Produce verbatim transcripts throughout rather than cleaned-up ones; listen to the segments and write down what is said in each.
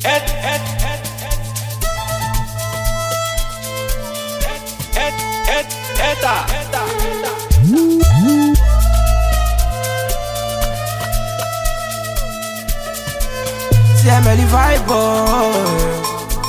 Et, et, et, et, et, eta, eta, eta. See I'm a vibe boy.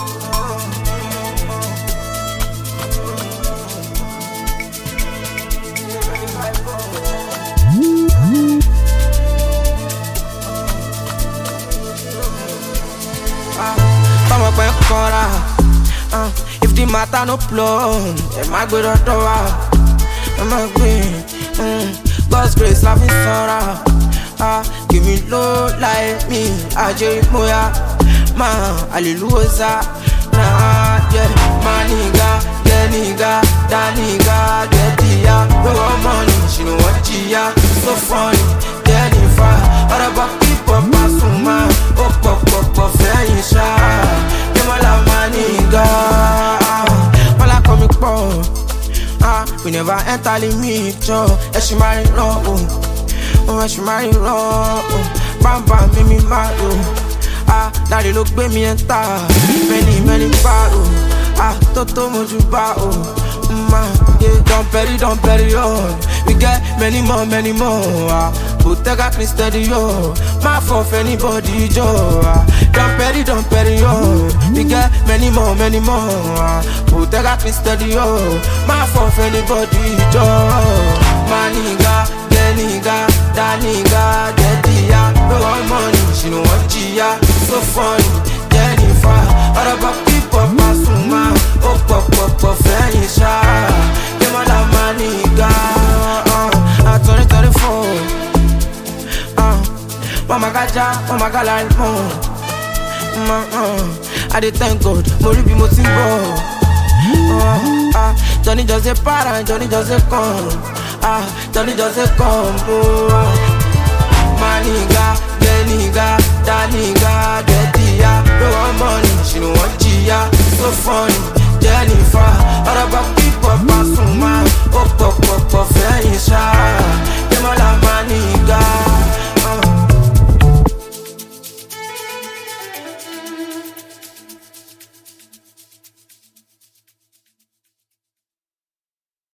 Come up and corner. Uh, if the matter no plumb, then my good or I'm a queen. Mm, God's grace, loving sorrow. Ah, uh, give me low like me. I just moya, man, hallelujah. Nah, yeah, my nigga, yeah, nigga, that nigga, yeah, dia. We want money, she don't want gia. So funny, yeah, nifa. All about people, pasuma. Oh, pop, pop, pop, very shy. Give me la my nigga. All I come for. Ah, we never enter limit, yo. And she marry no. Oh, she marry no. Bam, bam, make me mad, oh. Ah, now they look baby and tar. Many, many battle. Ah, Toto Mojuba, oh. Man, yeah, don't bury, don't bury, oh. We get many more, many more. Ah, Bottega Cristeady, yo. My fault, anybody, Joe. Ah, don't bury, don't bury, oh. We get many more, many more. Ah, Bottega Cristeady, yo. My fault, anybody, Joe. My nigga, yeah, nigga, that nigga, that dia. No want money, she don't want gia. So funny, Jennifer. All about people, pasuma. Oh, pop, pop, pop, very shy. Give me that money, girl. Uh, twenty twenty-four. Uh, Mama Gaja, Mama Galan, more. Uh, I did thank God, Moribi Motimbo. Uh, uh, Johnny just a parent, Johnny just a come. Ah, Johnny just a come. Oh. My nigga, yeah, nigga, that nigga, that dia. No want money, she don't want